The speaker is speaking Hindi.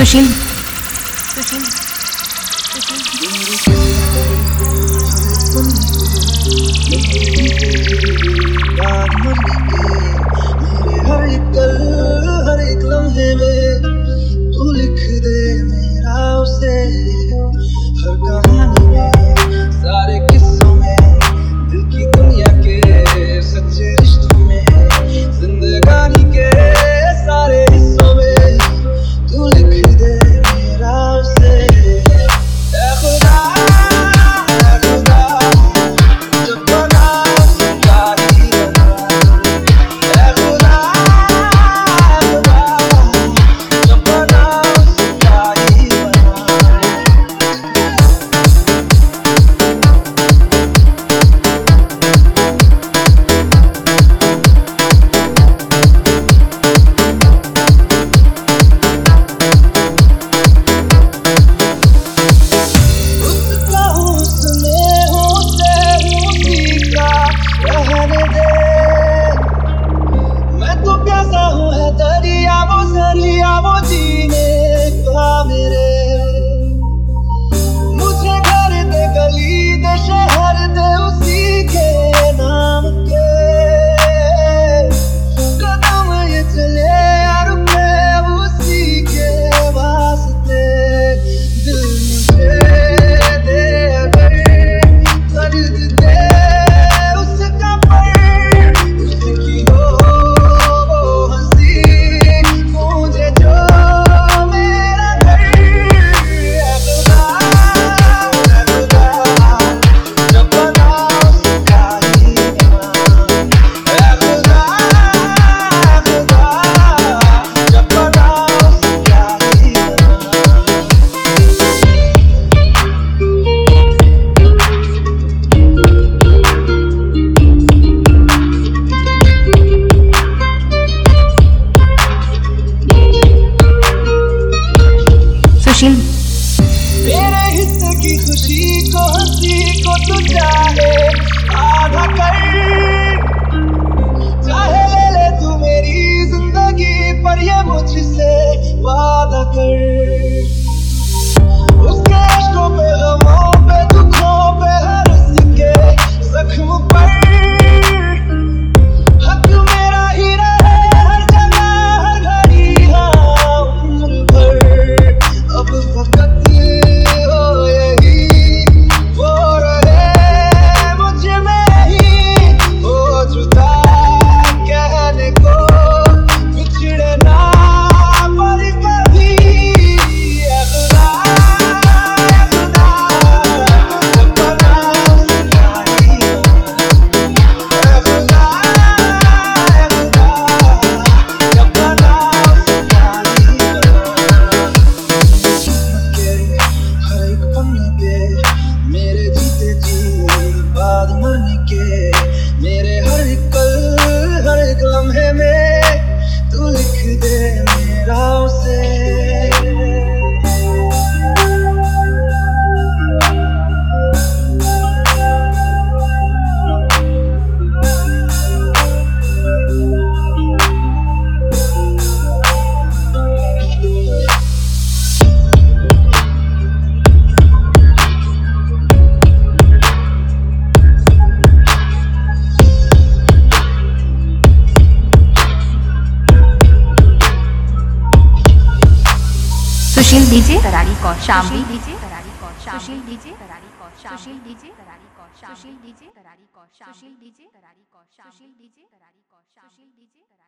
सुशील हर एक पल हर एक लम्हे में तू लिख दे मेरा उसे, हर कहानी में सारे किस्सों में दिल की दुनिया के सच्चे रिश्तों में, जिंदगानी के सारे हिस्सों में तू लिख दे मेरा उसे। ऐ खुदा ऐ खुदा जब बना उसका ही बना, ऐ खुदा जब बना उसका ही बना। उसका हुस्न होते उसी का रहने दे, मैं तो प्यासा हूँ है दरिया वो जीने का मेरे। मुझे घर दे गली दे शहर दे उसी के नाम के, कदम ये चले या रुके अब उसी के वास्ते। दिल मुझे दे अगर दर्द दे उसका पर, उसकी हो वो हंसी मुझे जो मेरा घर। ऐ खुदा जब बना उसका ही बना, ऐ खुदा जब बना उसका ही बना। सुशील मेरे हिस्से की खुशी को हंसी को तू चाहे आधा कर, चाहे ले ले तू मेरी जिंदगी पर ये मुझसे वादा कर। उसके इश्कों पे गमों पे दुखों पे हर उसके जख्म पर, हक मेरा ही रहे हर जगह हर घड़ी हाँ उम्र भर। अब फकत हो यही वो रहे मुझ में ही, वो जुदा कहने को बिछड़े ना पर कभी। ऐ खुदा जब बना उसका ही बना, ऐ खुदा जब बना उसका ही बना। के हर एक पन्ने पे मेरे जीते जी बाद मरने के, मेरे हर एक पल हर एक लम्हे में तू लिख दे मेरा उसे। सुशील डीजे करारी कौशाम डीजे करारी कौशाम सुशील डीजे करारी कौशाम सुशील डीजे करारी कौशाम सुशील डीजे करारी कौशाम सुशील डीजे करारी कौशाम सुशील डीजे करारी कौशाम सुशील डीजे